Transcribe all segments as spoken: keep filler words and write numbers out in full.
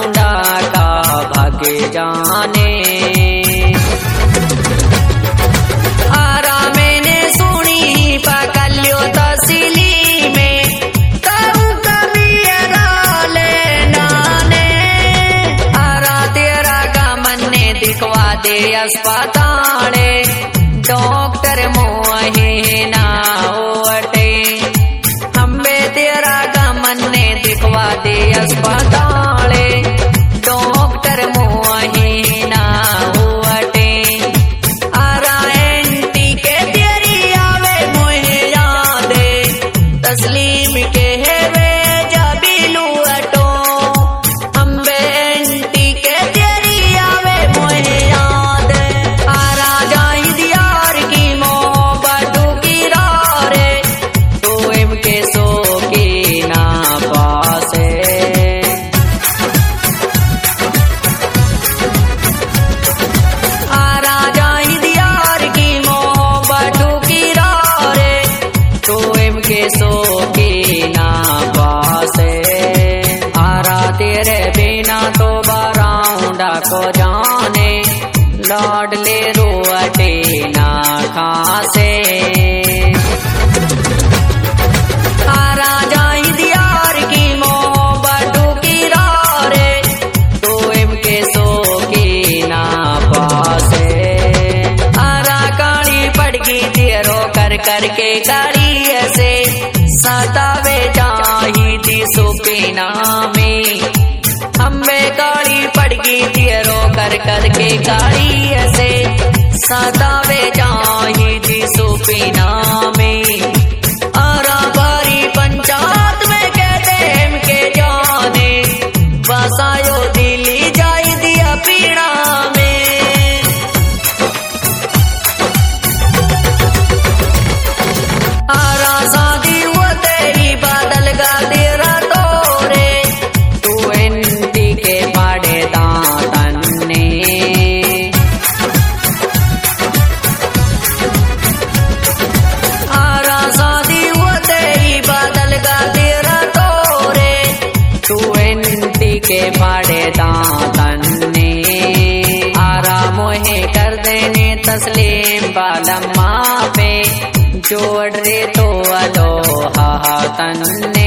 बराऊंडा का भाग्य जाने। आरा मैंने सुनी पकल्यो तहसीली में ताऊ कबीरा लेना ने। आरा तेरा गमन ने दिखवा दे अस्पताले डॉक्टर मोहे ना ओटे। हम्बे तेरा गमन ने दिखवा दे अस्पताले डॉक्टर मोहे ना ओटे। आरा एंटी के तेरी आवे मोहे यादे तस्लीम के हेवे जबीलू अटो। हम्बे एंटी के तेरी आवे मोहे याद। आरा जाई दियार की मोहब्बत की रारे तो इनके सो की ना पासे। आरा जाई दियार की मोहब्बत की रारे तो इनके सो की ना पासे। आरा तेरे बिना तो बराऊंडा को जाने लाडले रोअटे ना खासे। आरा जाई दियार की मोहब्बत की रारे तो इनके सो की ना पासे। आरा काली पड़गी तेरो कर कर के काली ऐसे सतावे जाही थी सुपीना में। हम्बे काली पड़गी तेरो कर कर के काली ऐसे सतावे जाही थी सुपीना में। आरा बारी पंचायत में कहते हम के जाने बसायो दिल्ली जाई दिया पीड़ा में। आरा शादी वो तेरी बादल गा तेरा तोरे तू एंटी के पाड़े दातन ने। आरा शादी वो तेरी बादल गा तेरा तोरे तू एंटी के पाड़े दातन ने। आरा मोहे कर देने तस्लीम बालम्मा पे जोड़ रे तो अलोहा तन्ने।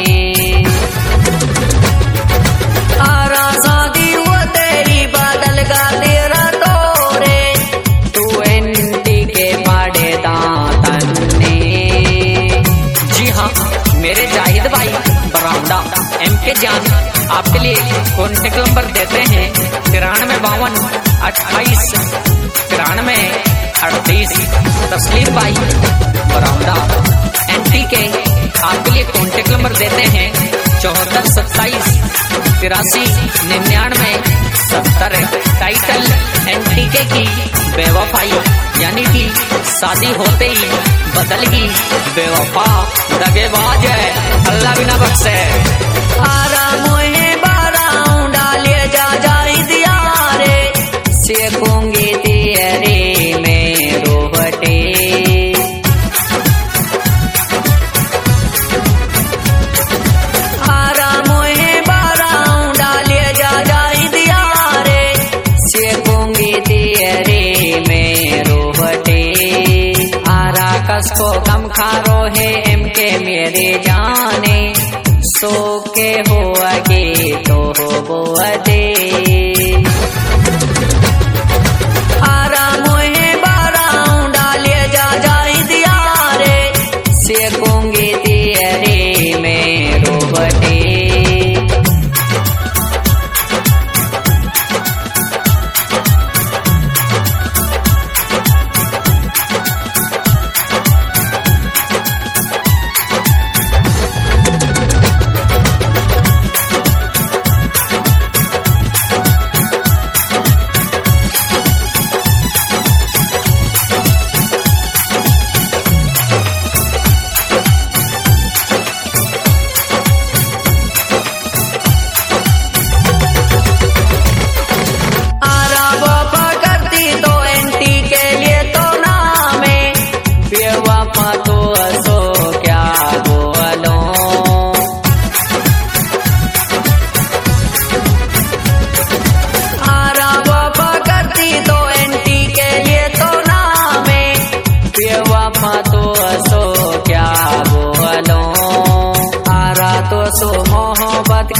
आरा शादी वो तेरी बादल गा तेरा तोरे तू एंटी के पाड़े दातन्ने। जी हाँ मेरे जाहिद भाई बराऊंडा एम के जान आपके लिए कॉन्टेक्ट नंबर देते हैं तिरानवे बावन अट्ठाईस तिरानवे अड़तीस। तस्लीम भाई बराऊंडा एंटी के आपके लिए कॉन्टेक्ट नंबर देते हैं चौहत्तर सत्ताईस तिरासी निन्यानवे सत्तर। टाइटल एंटी के की बेवफाई यानी कि शादी होते ही बदल गई बेवफा दगेबाज है अल्लाह बिना बख्शे। आरा मोहे बराऊंडा ले जा जाई दिया रे सेकूंगी तेरे में रोहटे। आरा मोहे बराऊंडा ले जा जाई दिया रे सेकूंगी तेरे में रोहटे। आरा कसको कम खारो है एम के मेरे जाने सो के हो आगे तो हो वो अदे। आरा मोहे बराऊंडा ले जा जाई दिया रे सेकूंगी तेरे में रोबटे।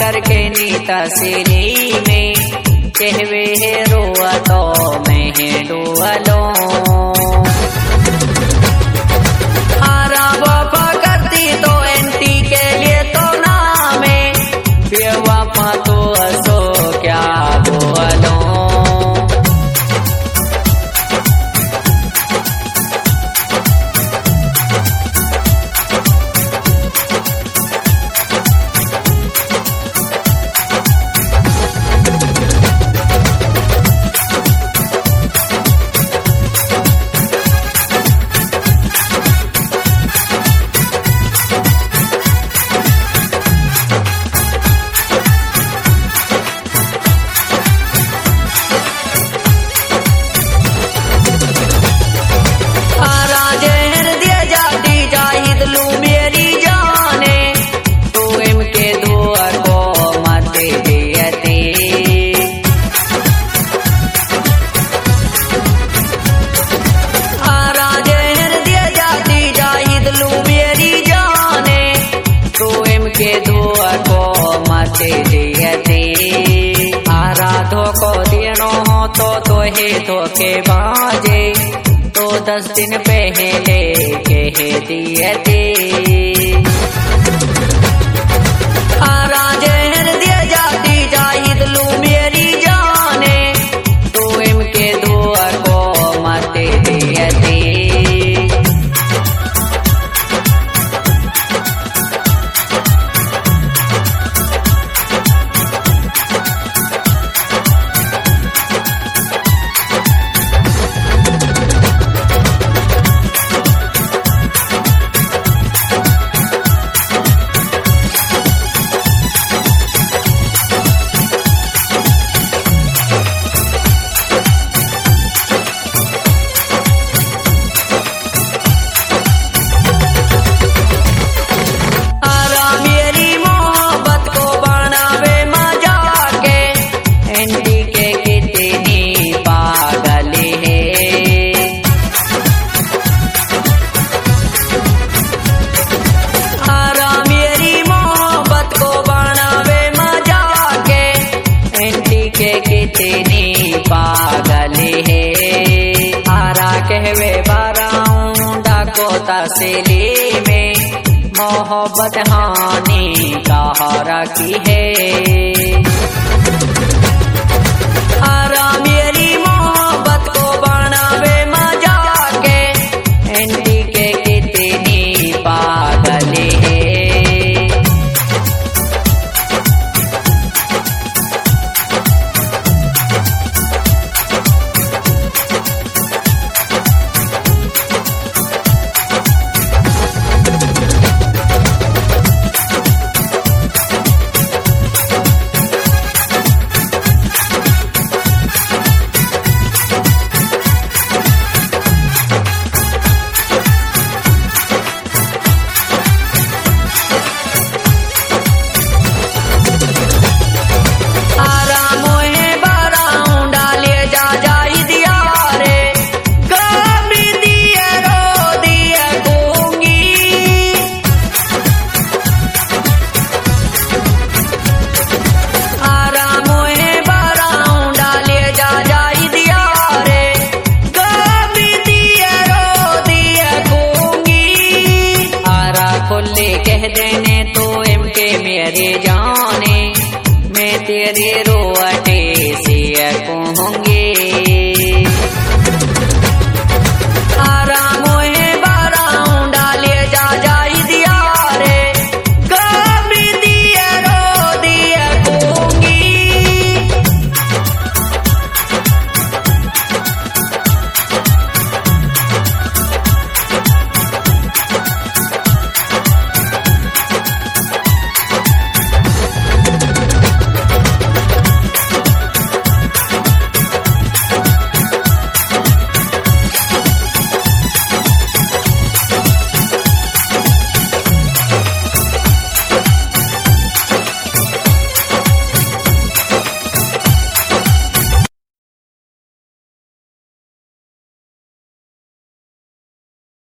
करके नी तस्ली में कहवे है रोआ तो मैं है डोलो आरा वफा करती तो एंटी के लिए तो नाम है बेवफा तो असो क्या बोलो आराधो को देनो हो तो तो हे तो के बाजे तो दस दिन पहले कह दिए थे आराजे दिए जाती जाहिद लू मेरी जाने तो इनके दुआ को मत दिए थे कितनी पागल है आरा कहवे बाराऊं डाको तस्ली में मोहब्बत हानि कहा की है आरा मेरी मोहब्बत को बनावे मजा के एंटी के कितनी पागल है कह देने तो इनके मेरे जाने मैं तेरे रोआ